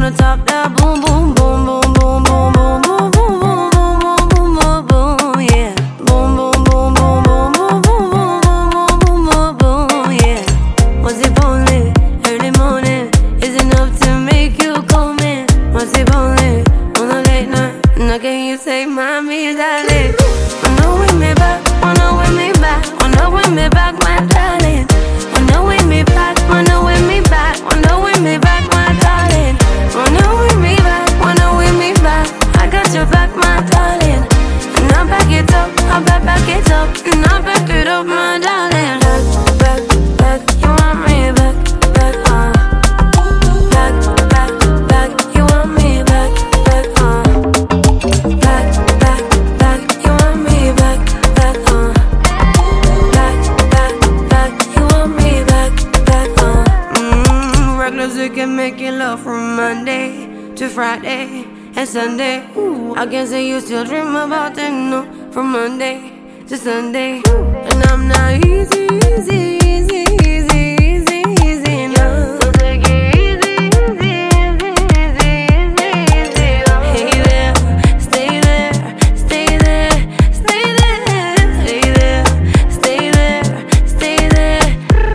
wanna top that boom, boom, boom, boom, boom, boom, boom, boom, boom, boom, boom, boom, boom, boom, yeah. Boom, boom, boom, boom, boom, boom, boom, boom, boom, boom, boom, yeah. Once it only early morning is enough to make you come in. Once it only on a late night, now can you say, mommy, darling? Wanna win me back, wanna win me back, wanna win me back, my darling. Wanna win me back, wanna win me back, wanna win me back, my darling. Wanna win me back, wanna win me back. I got your back, my darling. And I'll back it up, I'll back it up, and I'll back it up, my darling. Back, back, back, you want me back, back, back, back, back, you want me back, back, back, back, back, you want me back, back, back, back, back, you want me back, back, Regulars who can make you love from Monday to Friday and Sunday. Ooh, I can say you still dream about it, no, from Monday to Sunday. And I'm not easy, easy, easy, easy, easy, easy now. So take it easy, easy, easy, easy, easy. Hey there, stay there, stay there, stay there, stay there, stay there, stay there.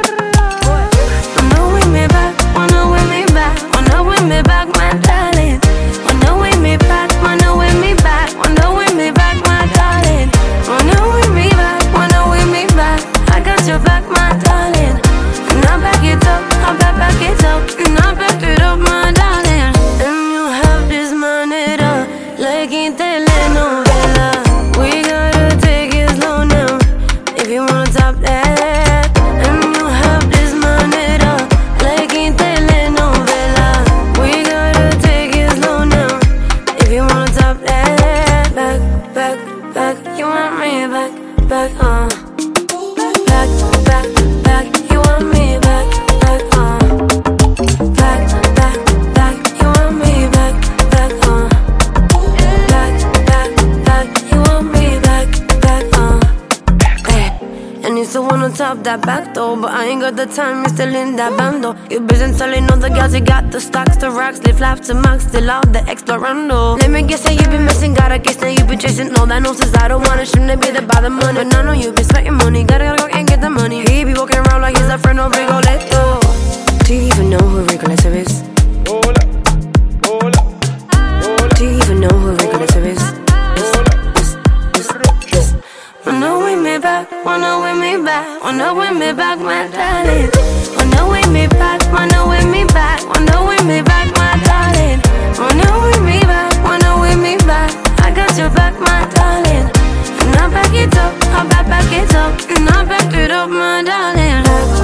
Wanna win me back, wanna win me back, wanna win me back, my darling. Wanna win me back, wanna win me back, wanna win me back, my darling. Wanna win me back, wanna win me back. I got your back, my darling. And I'll back it up, I'll back it up, and I'll back it up, my darling. And you have this money up, like in telenovela. We gotta take it slow now, if you wanna top that. And you have this money up, like in telenovela. We gotta take it slow now, if you wanna top that. Back, back, back, you want me back, back, back, back, back, you want me back, back, back, back, back, you want me back, back, back, back, back, you want me back, back, hey. And you still wanna top that back though, but I ain't got the time, you're still in that bando. You busy telling all the guys you got the stocks, the rocks, live life to max, still out the explorando. Let me guess that you been missing, got a guess that you been chasing all that nonsense. I don't wanna, shouldn't be there by the money, but I know you been spending money, gotta go and get the money. He be walking around like he's a friend of Rigoletto. Do you even know who Rigoletto is? Hola, hola, hola. Do you even know who Rigoletto is? Wanna win me back, wanna win me back, wanna win me back, my darling. Wanna win me back, wanna win me back, wanna win me back, my darling. Wanna win me back, wanna win me back. I got your back, my darling. And I'll back it up, I'll back it up, and I'll back it up, my darling.